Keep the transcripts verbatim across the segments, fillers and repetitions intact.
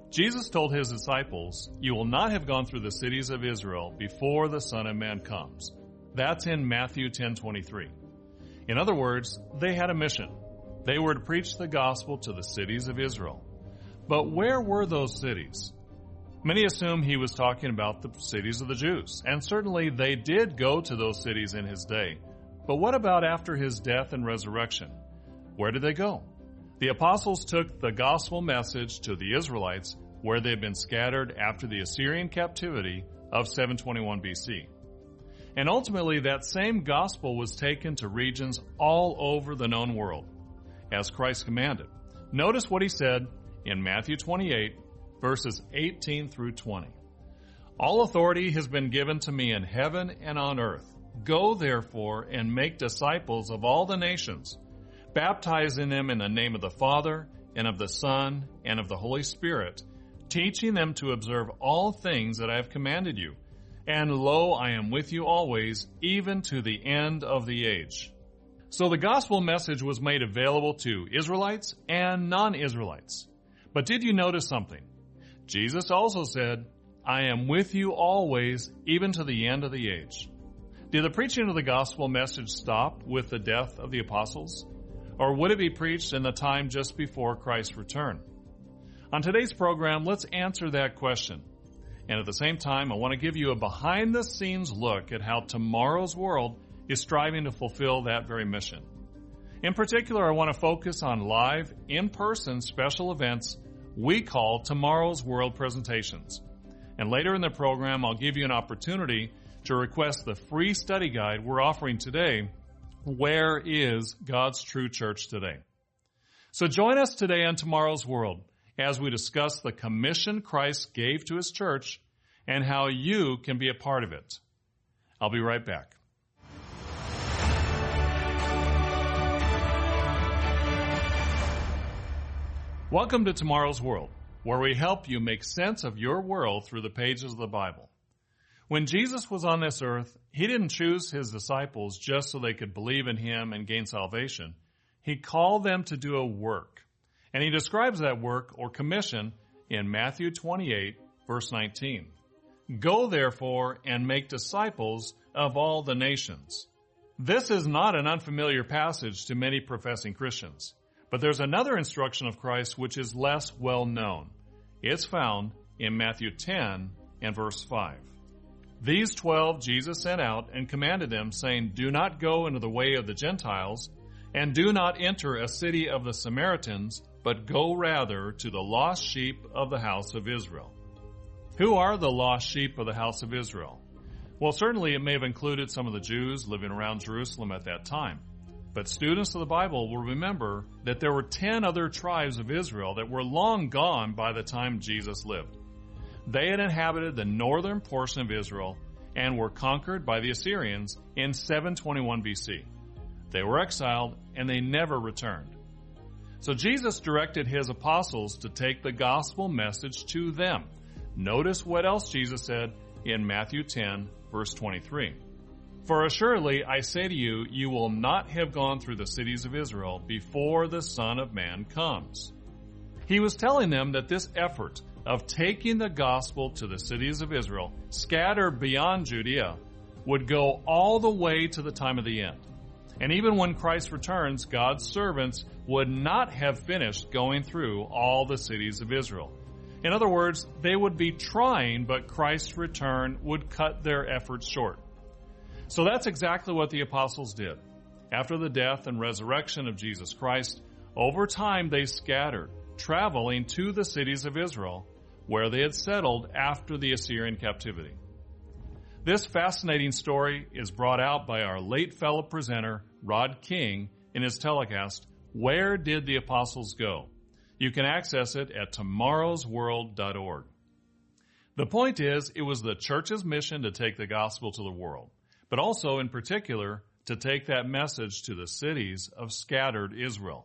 Jesus told his disciples, "You will not have gone through the cities of Israel before the Son of Man comes." That's in Matthew ten twenty-three. In other words, they had a mission. They were to preach the gospel to the cities of Israel. But where were those cities? Many assume he was talking about the cities of the Jews, and certainly they did go to those cities in his day. But what about after his death and resurrection? Where did they go? The apostles took the gospel message to the Israelites where they had been scattered after the Assyrian captivity of seven twenty-one B C. And ultimately that same gospel was taken to regions all over the known world, as Christ commanded. Notice what he said in Matthew twenty-eight, verses eighteen through twenty. "All authority has been given to me in heaven and on earth. Go therefore and make disciples of all the nations, baptizing them in the name of the Father, and of the Son, and of the Holy Spirit, teaching them to observe all things that I have commanded you. And lo, I am with you always, even to the end of the age." So the gospel message was made available to Israelites and non-Israelites. But did you notice something? Jesus also said, "I am with you always, even to the end of the age." Did the preaching of the gospel message stop with the death of the apostles? Or would it be preached in the time just before Christ's return? On today's program, let's answer that question. And at the same time, I want to give you a behind-the-scenes look at how tomorrow's world is striving to fulfill that very mission. In particular, I want to focus on live, in-person special events we call Tomorrow's World presentations. And later in the program, I'll give you an opportunity to request the free study guide we're offering today, "Where is God's True Church Today?" So join us today on Tomorrow's World as we discuss the commission Christ gave to his church and how you can be a part of it. I'll be right back. Welcome to Tomorrow's World, where we help you make sense of your world through the pages of the Bible. When Jesus was on this earth, he didn't choose his disciples just so they could believe in him and gain salvation. He called them to do a work. And he describes that work or commission in Matthew twenty-eight, verse nineteen. "Go therefore and make disciples of all the nations." This is not an unfamiliar passage to many professing Christians. But there's another instruction of Christ which is less well known. It's found in Matthew ten and verse five. "These twelve Jesus sent out and commanded them, saying, Do not go into the way of the Gentiles, and do not enter a city of the Samaritans, but go rather to the lost sheep of the house of Israel." Who are the lost sheep of the house of Israel? Well, certainly it may have included some of the Jews living around Jerusalem at that time. But students of the Bible will remember that there were ten other tribes of Israel that were long gone by the time Jesus lived. They had inhabited the northern portion of Israel and were conquered by the Assyrians in seven twenty-one B C. They were exiled and they never returned. So Jesus directed his apostles to take the gospel message to them. Notice what else Jesus said in Matthew ten, verse twenty-three. "For assuredly I say to you, you will not have gone through the cities of Israel before the Son of Man comes." He was telling them that this effort of taking the gospel to the cities of Israel, scattered beyond Judea, would go all the way to the time of the end. And even when Christ returns, God's servants would not have finished going through all the cities of Israel. In other words, they would be trying, but Christ's return would cut their efforts short. So that's exactly what the apostles did. After the death and resurrection of Jesus Christ, over time they scattered, traveling to the cities of Israel, where they had settled after the Assyrian captivity. This fascinating story is brought out by our late fellow presenter, Rod King, in his telecast, "Where Did the Apostles Go?" You can access it at tomorrows world dot org. The point is, it was the church's mission to take the gospel to the world, but also, in particular, to take that message to the cities of scattered Israel.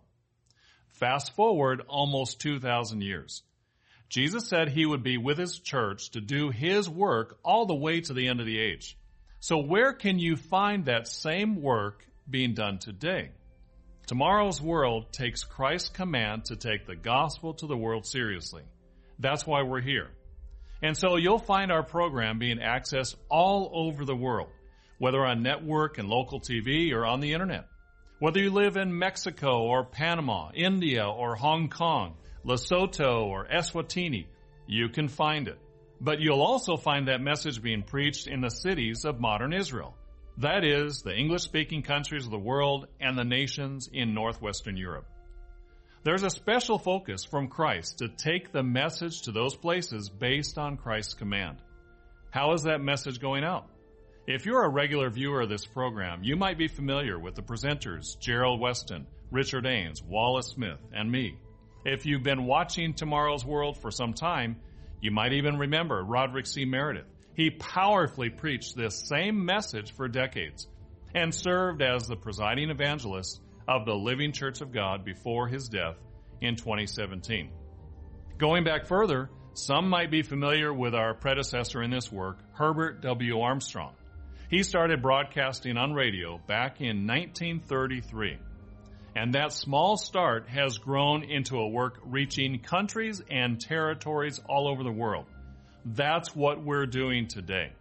Fast forward almost two thousand years. Jesus said he would be with his church to do his work all the way to the end of the age. So where can you find that same work being done today? Tomorrow's World takes Christ's command to take the gospel to the world seriously. That's why we're here. And so you'll find our program being accessed all over the world, whether on network and local T V or on the internet. Whether you live in Mexico or Panama, India or Hong Kong, Lesotho or Eswatini, you can find it. But you'll also find that message being preached in the cities of modern Israel. That is, the English-speaking countries of the world and the nations in northwestern Europe. There's a special focus from Christ to take the message to those places based on Christ's command. How is that message going out? If you're a regular viewer of this program, you might be familiar with the presenters Gerald Weston, Richard Ains, Wallace Smith, and me. If you've been watching Tomorrow's World for some time, you might even remember Roderick C. Meredith. He powerfully preached this same message for decades and served as the presiding evangelist of the Living Church of God before his death in twenty seventeen. Going back further, some might be familiar with our predecessor in this work, Herbert W. Armstrong. He started broadcasting on radio back in nineteen thirty-three. And that small start has grown into a work reaching countries and territories all over the world. That's what we're doing today.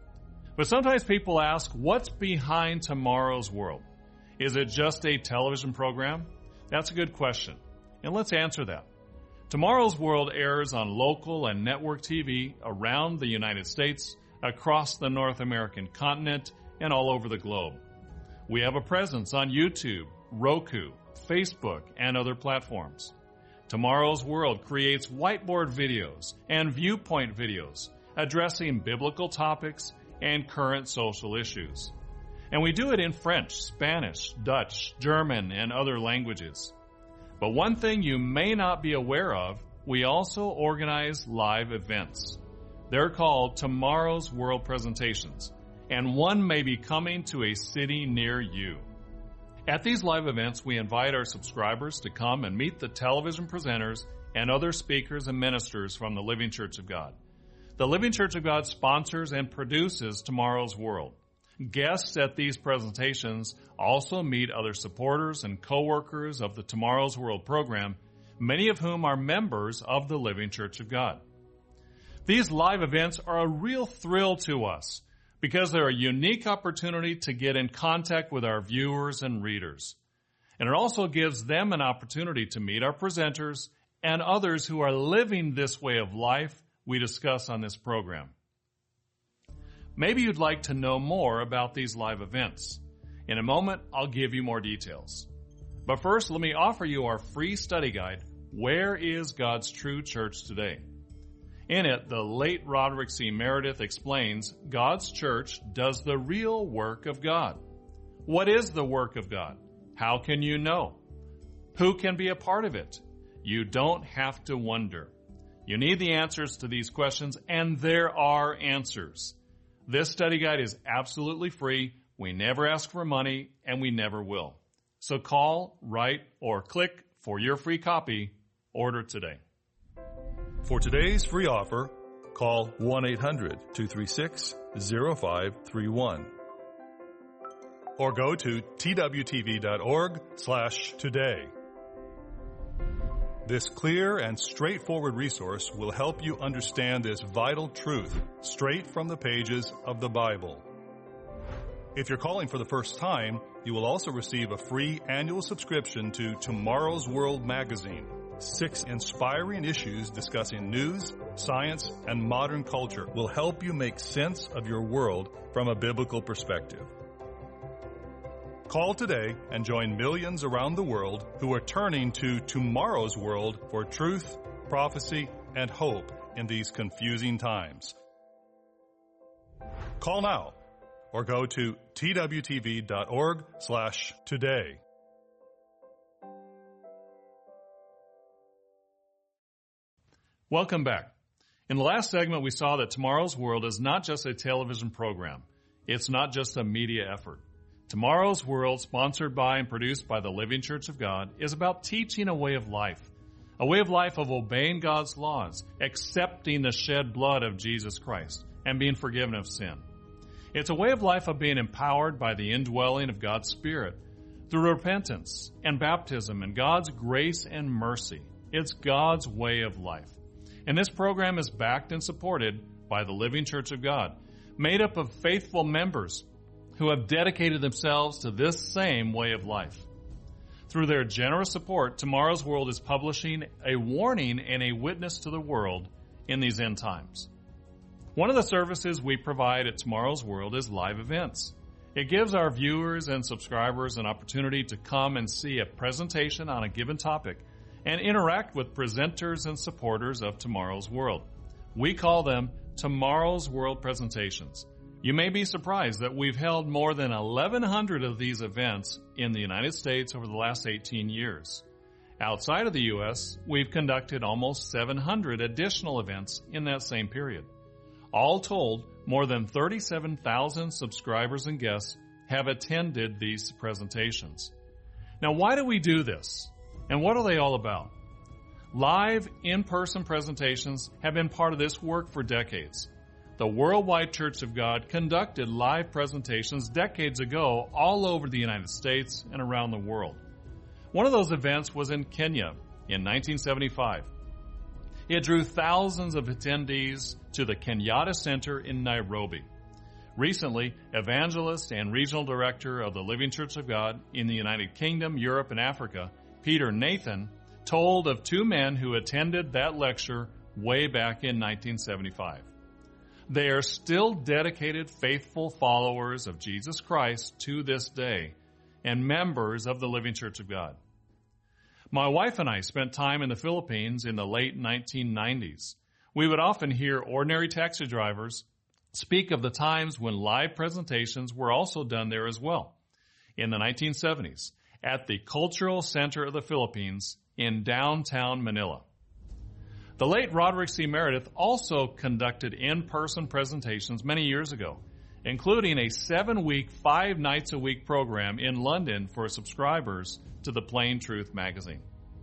But sometimes people ask, what's behind Tomorrow's World? Is it just a television program? That's a good question. And let's answer that. Tomorrow's World airs on local and network T V around the United States, across the North American continent, and all over the globe. We have a presence on YouTube, Roku, Facebook, and other platforms. Tomorrow's World creates whiteboard videos and viewpoint videos addressing biblical topics and current social issues. And we do it in French, Spanish, Dutch, German, and other languages. But one thing you may not be aware of, we also organize live events. They're called Tomorrow's World presentations, and one may be coming to a city near you. At these live events, we invite our subscribers to come and meet the television presenters and other speakers and ministers from the Living Church of God. The Living Church of God sponsors and produces Tomorrow's World. Guests at these presentations also meet other supporters and co-workers of the Tomorrow's World program, many of whom are members of the Living Church of God. These live events are a real thrill to us because they're a unique opportunity to get in contact with our viewers and readers. And it also gives them an opportunity to meet our presenters and others who are living this way of life we discuss on this program. Maybe you'd like to know more about these live events. In a moment, I'll give you more details. But first, let me offer you our free study guide, Where is God's True Church Today? In it, the late Roderick C. Meredith explains God's church does the real work of God. What is the work of God? How can you know? Who can be a part of it? You don't have to wonder. You need the answers to these questions, and there are answers. This study guide is absolutely free. We never ask for money, and we never will. So call, write, or click for your free copy. Order today. For today's free offer, call one eight hundred two three six zero five three one or go to twtv.org slash today. This clear and straightforward resource will help you understand this vital truth straight from the pages of the Bible. If you're calling for the first time, you will also receive a free annual subscription to Tomorrow's World magazine. Six inspiring issues discussing news, science, and modern culture will help you make sense of your world from a biblical perspective. Call today and join millions around the world who are turning to Tomorrow's World for truth, prophecy, and hope in these confusing times. Call now or go to twtv.org slash today. Welcome back. In the last segment, we saw that Tomorrow's World is not just a television program. It's not just a media effort. Tomorrow's World, sponsored by and produced by the Living Church of God, is about teaching a way of life, a way of life of obeying God's laws, accepting the shed blood of Jesus Christ, and being forgiven of sin. It's a way of life of being empowered by the indwelling of God's Spirit through repentance and baptism and God's grace and mercy. It's God's way of life. And this program is backed and supported by the Living Church of God, made up of faithful members who have dedicated themselves to this same way of life. Through their generous support, Tomorrow's World is publishing a warning and a witness to the world in these end times. One of the services we provide at Tomorrow's World is live events. It gives our viewers and subscribers an opportunity to come and see a presentation on a given topic and interact with presenters and supporters of Tomorrow's World. We call them Tomorrow's World presentations. You may be surprised that we've held more than eleven hundred of these events in the United States over the last eighteen years. Outside of the U S, we've conducted almost seven hundred additional events in that same period. All told, more than thirty-seven thousand subscribers and guests have attended these presentations. Now, why do we do this? And what are they all about? Live, in-person presentations have been part of this work for decades. The Worldwide Church of God conducted live presentations decades ago all over the United States and around the world. One of those events was in Kenya in nineteen seventy-five. It drew thousands of attendees to the Kenyatta Center in Nairobi. Recently, evangelist and regional director of the Living Church of God in the United Kingdom, Europe, and Africa, Peter Nathan, told of two men who attended that lecture way back in nineteen seventy-five. They are still dedicated, faithful followers of Jesus Christ to this day and members of the Living Church of God. My wife and I spent time in the Philippines in the late nineteen nineties. We would often hear ordinary taxi drivers speak of the times when live presentations were also done there as well. In the nineteen seventies, at the Cultural Center of the Philippines in downtown Manila. The late Roderick C. Meredith also conducted in-person presentations many years ago, including a seven-week, five nights a week program in London for subscribers to the Plain Truth magazine.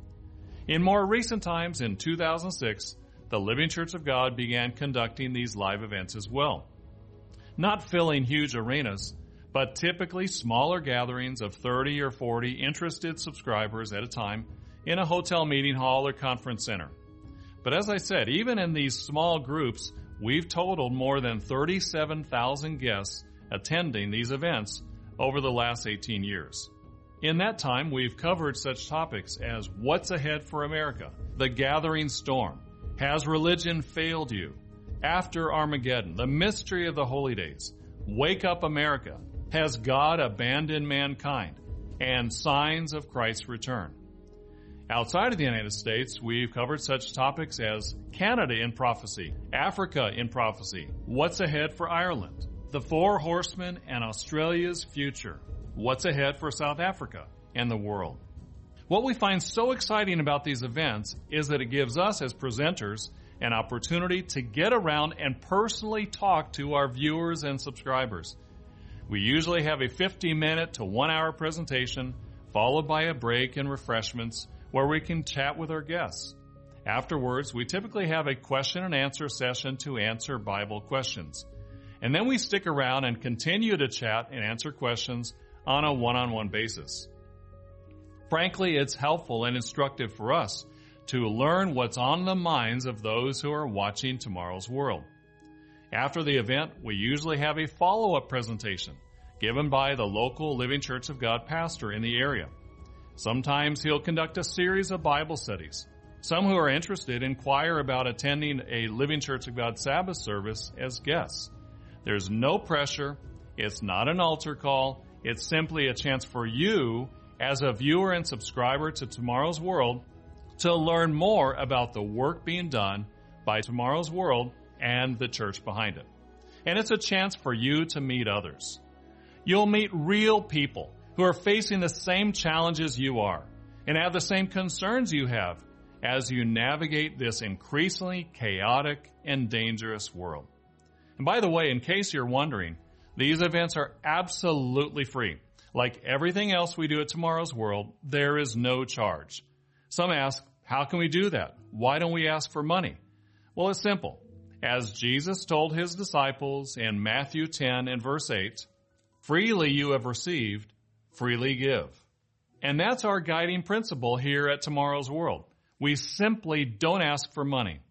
In more recent times, in two thousand six, the Living Church of God began conducting these live events as well. Not filling huge arenas, but typically smaller gatherings of thirty or forty interested subscribers at a time in a hotel meeting hall or conference center. But as I said, even in these small groups, we've totaled more than thirty-seven thousand guests attending these events over the last eighteen years. In that time, we've covered such topics as what's ahead for America, the gathering storm, has religion failed you, after Armageddon, the mystery of the holy days, wake up America, has God abandoned mankind, and signs of Christ's return. Outside of the United States, we've covered such topics as Canada in prophecy, Africa in prophecy, what's ahead for Ireland, the Four Horsemen and Australia's future, what's ahead for South Africa and the world. What we find so exciting about these events is that it gives us as presenters an opportunity to get around and personally talk to our viewers and subscribers. We usually have a fifty-minute to one-hour presentation followed by a break and refreshments where we can chat with our guests. Afterwards, we typically have a question and answer session to answer Bible questions. And then we stick around and continue to chat and answer questions on a one-on-one basis. Frankly, it's helpful and instructive for us to learn what's on the minds of those who are watching Tomorrow's World. After the event, we usually have a follow-up presentation given by the local Living Church of God pastor in the area. Sometimes he'll conduct a series of Bible studies. Some who are interested inquire about attending a Living Church of God Sabbath service as guests. There's no pressure. It's not an altar call. It's simply a chance for you, as a viewer and subscriber to Tomorrow's World, to learn more about the work being done by Tomorrow's World and the church behind it. And it's a chance for you to meet others. You'll meet real people who are facing the same challenges you are and have the same concerns you have as you navigate this increasingly chaotic and dangerous world. And by the way, in case you're wondering, these events are absolutely free. Like everything else we do at Tomorrow's World, there is no charge. Some ask, how can we do that? Why don't we ask for money? Well, it's simple. As Jesus told his disciples in Matthew ten and verse eight, freely you have received, freely give. And that's our guiding principle here at Tomorrow's World. We simply don't ask for money.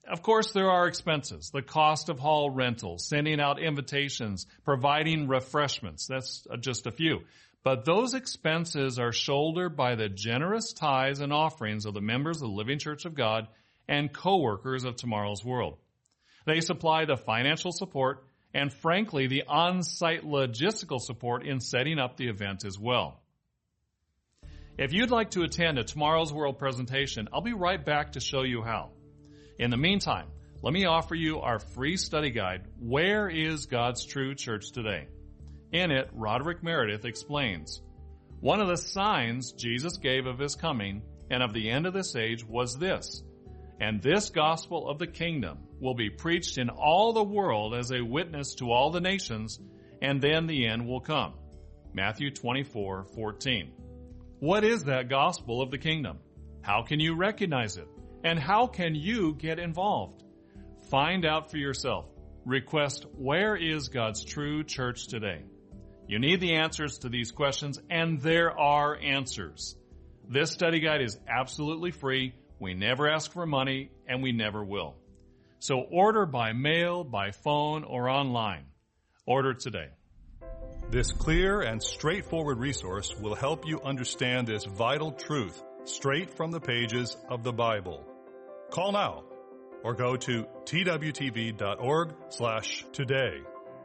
Of course, there are expenses, the cost of hall rentals, sending out invitations, providing refreshments. That's just a few. But those expenses are shouldered by the generous tithes and offerings of the members of the Living Church of God and co-workers of Tomorrow's World. They supply the financial support and, frankly, the on-site logistical support in setting up the event as well. If you'd like to attend a Tomorrow's World presentation, I'll be right back to show you how. In the meantime, let me offer you our free study guide, Where is God's True Church Today? In it, Roderick Meredith explains, one of the signs Jesus gave of his coming and of the end of this age was this, and this gospel of the kingdom will be preached in all the world as a witness to all the nations, and then the end will come. Matthew twenty-four fourteen. What is that gospel of the kingdom? How can you recognize it? And how can you get involved? Find out for yourself. Request, where is God's true church today? You need the answers to these questions, and there are answers. This study guide is absolutely free. We never ask for money, and we never will. So order by mail, by phone, or online. Order today. This clear and straightforward resource will help you understand this vital truth straight from the pages of the Bible. Call now or go to twtv.org slash today.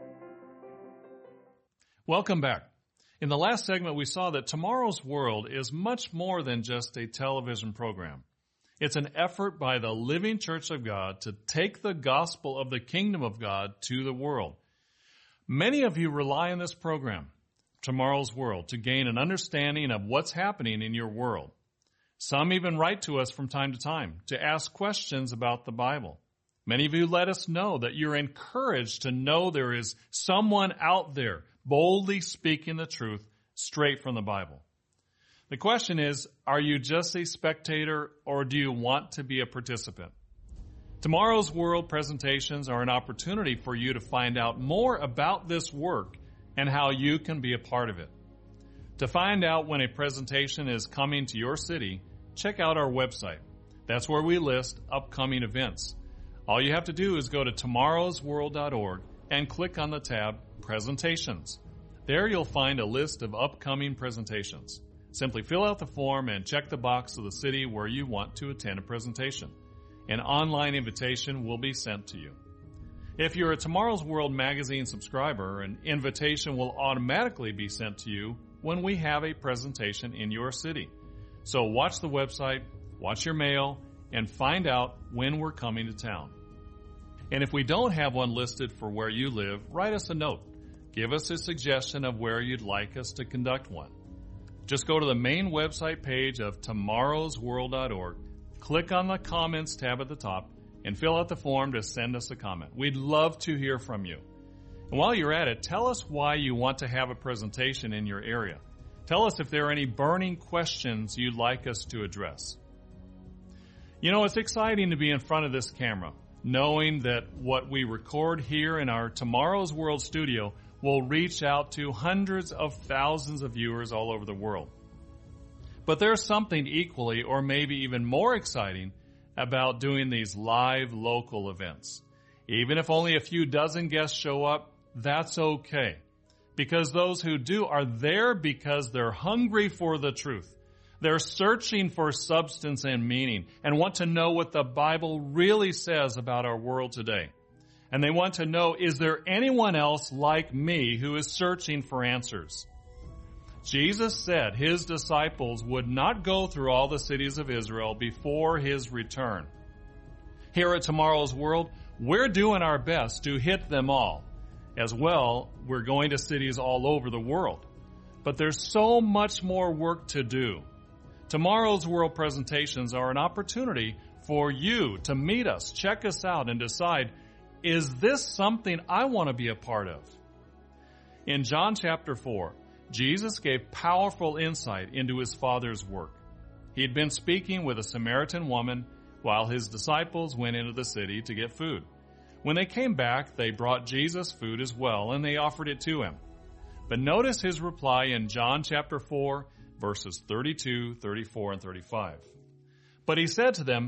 Welcome back. In the last segment, we saw that Tomorrow's World is much more than just a television program. It's an effort by the Living Church of God to take the gospel of the kingdom of God to the world. Many of you rely on this program, Tomorrow's World, to gain an understanding of what's happening in your world. Some even write to us from time to time to ask questions about the Bible. Many of you let us know that you're encouraged to know there is someone out there boldly speaking the truth straight from the Bible. The question is, are you just a spectator or do you want to be a participant? Tomorrow's World presentations are an opportunity for you to find out more about this work and how you can be a part of it. To find out when a presentation is coming to your city, check out our website. That's where we list upcoming events. All you have to do is go to tomorrows world dot org and click on the tab Presentations. There you'll find a list of upcoming presentations. Simply fill out the form and check the box of the city where you want to attend a presentation. An online invitation will be sent to you. If you're a Tomorrow's World magazine subscriber, an invitation will automatically be sent to you when we have a presentation in your city. So watch the website, watch your mail, and find out when we're coming to town. And if we don't have one listed for where you live, write us a note. Give us a suggestion of where you'd like us to conduct one. Just go to the main website page of tomorrows world dot org, click on the Comments tab at the top, and fill out the form to send us a comment. We'd love to hear from you. And while you're at it, tell us why you want to have a presentation in your area. Tell us if there are any burning questions you'd like us to address. You know, it's exciting to be in front of this camera, knowing that what we record here in our Tomorrow's World studio will reach out to hundreds of thousands of viewers all over the world. But there's something equally or maybe even more exciting about doing these live local events. Even if only a few dozen guests show up, that's okay. Because those who do are there because they're hungry for the truth. They're searching for substance and meaning and want to know what the Bible really says about our world today. And they want to know, is there anyone else like me who is searching for answers? Jesus said his disciples would not go through all the cities of Israel before his return. Here at Tomorrow's World, we're doing our best to hit them all. As well, we're going to cities all over the world. But there's so much more work to do. Tomorrow's World presentations are an opportunity for you to meet us, check us out, and decide, is this something I want to be a part of? In John chapter four, Jesus gave powerful insight into his Father's work. He had been speaking with a Samaritan woman while his disciples went into the city to get food. When they came back, they brought Jesus food as well, and they offered it to him. But notice his reply in John chapter four, verses thirty-two, thirty-four, and thirty-five. But he said to them,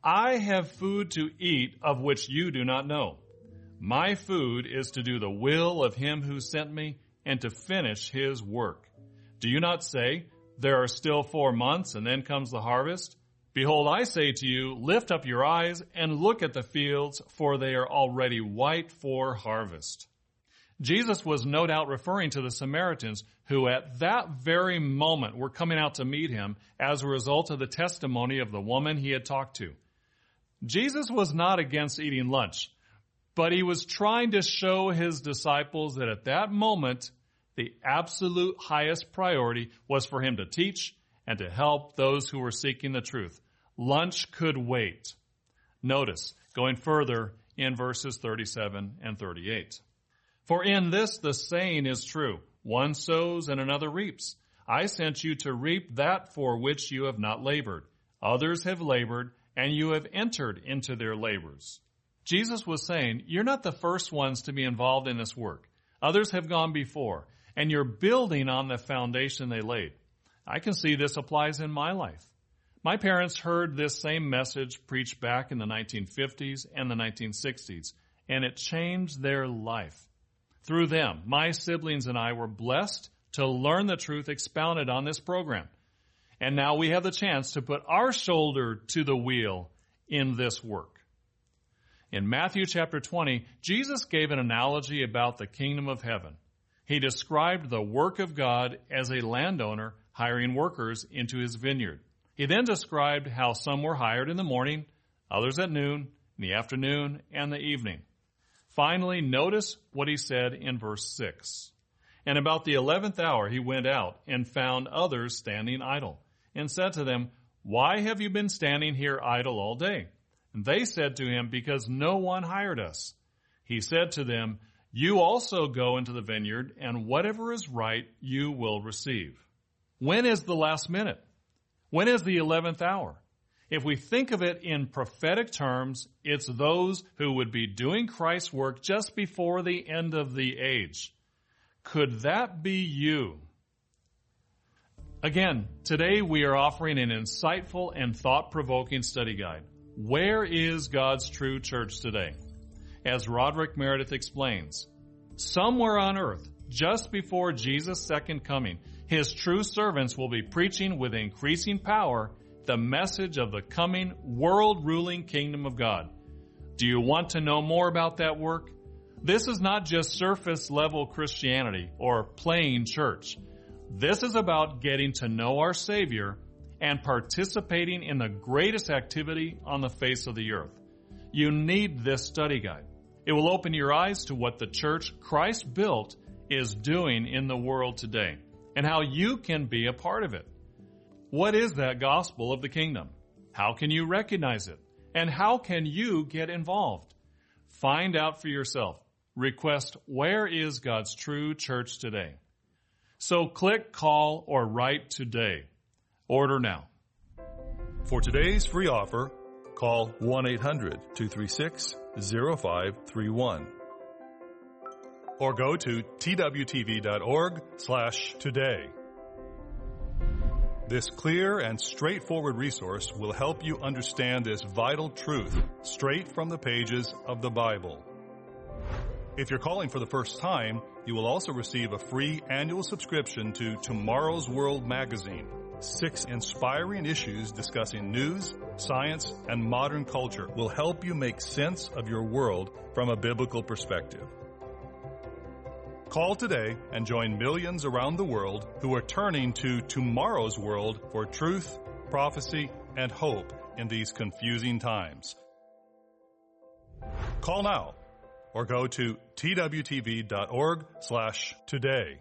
I have food to eat of which you do not know. My food is to do the will of him who sent me and to finish his work. Do you not say, there are still four months and then comes the harvest? Behold, I say to you, lift up your eyes and look at the fields, for they are already white for harvest. Jesus was no doubt referring to the Samaritans who at that very moment were coming out to meet him as a result of the testimony of the woman he had talked to. Jesus was not against eating lunch, but he was trying to show his disciples that at that moment, the absolute highest priority was for him to teach and to help those who were seeking the truth. Lunch could wait. Notice, going further in verses thirty-seven and thirty-eight. For in this the saying is true, one sows and another reaps. I sent you to reap that for which you have not labored. Others have labored, and you have entered into their labors. Jesus was saying, you're not the first ones to be involved in this work. Others have gone before, and you're building on the foundation they laid. I can see this applies in my life. My parents heard this same message preached back in the nineteen fifties and the nineteen sixties, and it changed their life. Through them, my siblings and I were blessed to learn the truth expounded on this program. And now we have the chance to put our shoulder to the wheel in this work. In Matthew chapter twenty, Jesus gave an analogy about the kingdom of heaven. He described the work of God as a landowner hiring workers into his vineyard. He then described how some were hired in the morning, others at noon, in the afternoon, and the evening. Finally, notice what he said in verse six. And about the eleventh hour he went out and found others standing idle, and said to them, Why have you been standing here idle all day? And they said to him, Because no one hired us. He said to them, You also go into the vineyard, and whatever is right you will receive. When is the last minute? When is the eleventh hour? If we think of it in prophetic terms, it's those who would be doing Christ's work just before the end of the age. Could that be you? Again, today we are offering an insightful and thought-provoking study guide. Where is God's true church today? As Roderick Meredith explains, somewhere on earth, just before Jesus' second coming, his true servants will be preaching with increasing power the message of the coming world-ruling kingdom of God. Do you want to know more about that work? This is not just surface-level Christianity or playing church. This is about getting to know our Savior and participating in the greatest activity on the face of the earth. You need this study guide. It will open your eyes to what the church Christ built is doing in the world today and how you can be a part of it. What is that gospel of the kingdom? How can you recognize it? And how can you get involved? Find out for yourself. Request, where is God's true church today? So click, call, or write today. Order now. For today's free offer, call one eight hundred two three six zero five three one or go to twtv.org slash today. This clear and straightforward resource will help you understand this vital truth straight from the pages of the Bible. If you're calling for the first time, you will also receive a free annual subscription to Tomorrow's World magazine. Six inspiring issues discussing news, science, and modern culture will help you make sense of your world from a biblical perspective. Call today and join millions around the world who are turning to Tomorrow's World for truth, prophecy, and hope in these confusing times. Call now or go to twtv.org slash today.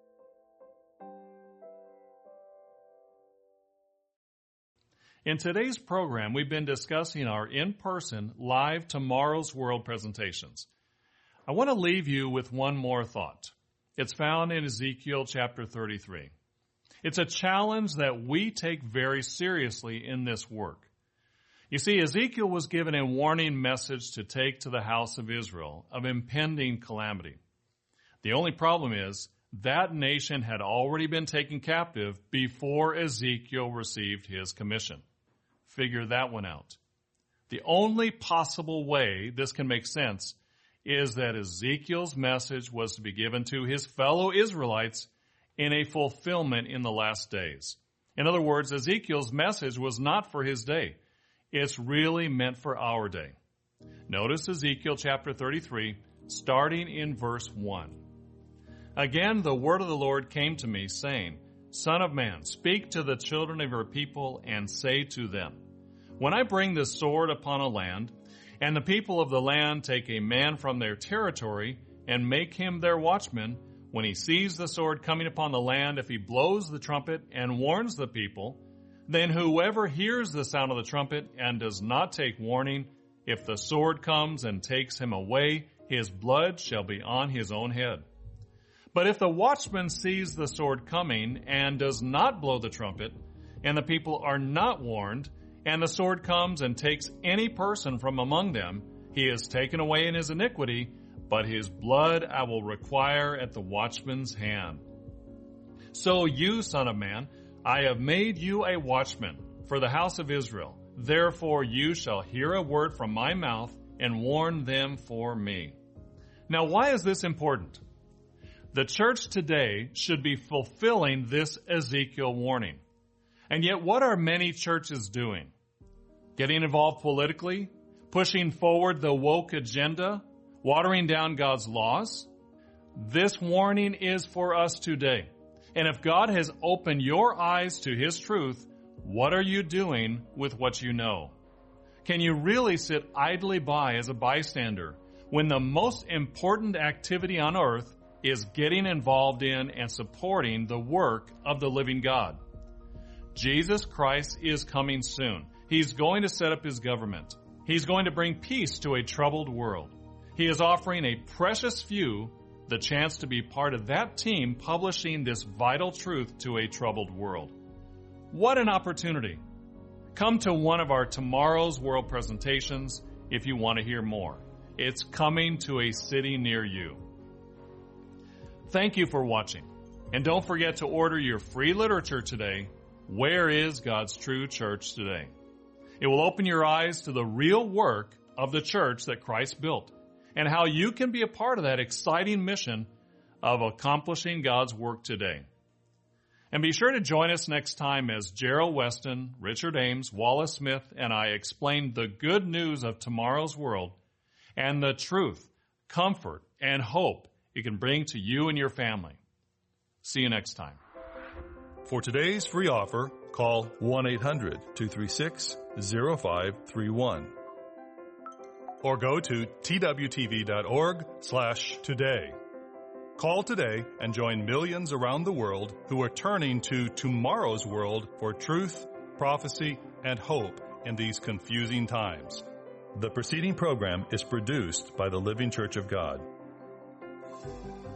In today's program, we've been discussing our in-person live Tomorrow's World presentations. I want to leave you with one more thought. It's found in Ezekiel chapter thirty-three. It's a challenge that we take very seriously in this work. You see, Ezekiel was given a warning message to take to the house of Israel of impending calamity. The only problem is that nation had already been taken captive before Ezekiel received his commission. Figure that one out. The only possible way this can make sense is that Ezekiel's message was to be given to his fellow Israelites in a fulfillment in the last days. In other words, Ezekiel's message was not for his day. It's really meant for our day. Notice Ezekiel chapter thirty-three, starting in verse one. Again, the word of the Lord came to me, saying, Son of man, speak to the children of your people and say to them, when I bring the sword upon a land, and the people of the land take a man from their territory and make him their watchman, when he sees the sword coming upon the land, if he blows the trumpet and warns the people, then whoever hears the sound of the trumpet and does not take warning, if the sword comes and takes him away, his blood shall be on his own head. But if the watchman sees the sword coming and does not blow the trumpet, and the people are not warned, and the sword comes and takes any person from among them, he is taken away in his iniquity, but his blood I will require at the watchman's hand. So you, son of man, I have made you a watchman for the house of Israel. Therefore you shall hear a word from my mouth and warn them for me. Now, why is this important? The church today should be fulfilling this Ezekiel warning. And yet, what are many churches doing? Getting involved politically? Pushing forward the woke agenda? Watering down God's laws? This warning is for us today. And if God has opened your eyes to His truth, what are you doing with what you know? Can you really sit idly by as a bystander when the most important activity on earth is getting involved in and supporting the work of the living God? Jesus Christ is coming soon. He's going to set up His government. He's going to bring peace to a troubled world. He is offering a precious few the chance to be part of that team publishing this vital truth to a troubled world. What an opportunity. Come to one of our Tomorrow's World presentations if you want to hear more. It's coming to a city near you. Thank you for watching. And don't forget to order your free literature today, Where is God's True Church Today? It will open your eyes to the real work of the church that Christ built and how you can be a part of that exciting mission of accomplishing God's work today. And be sure to join us next time as Gerald Weston, Richard Ames, Wallace Smith, and I explain the good news of tomorrow's world and the truth, comfort, and hope it can bring to you and your family. See you next time. For today's free offer, call one eight hundred two three six zero five three one or go to twtv.org slash today. Call today and join millions around the world who are turning to tomorrow's world for truth, prophecy, and hope in these confusing times. The preceding program is produced by the Living Church of God.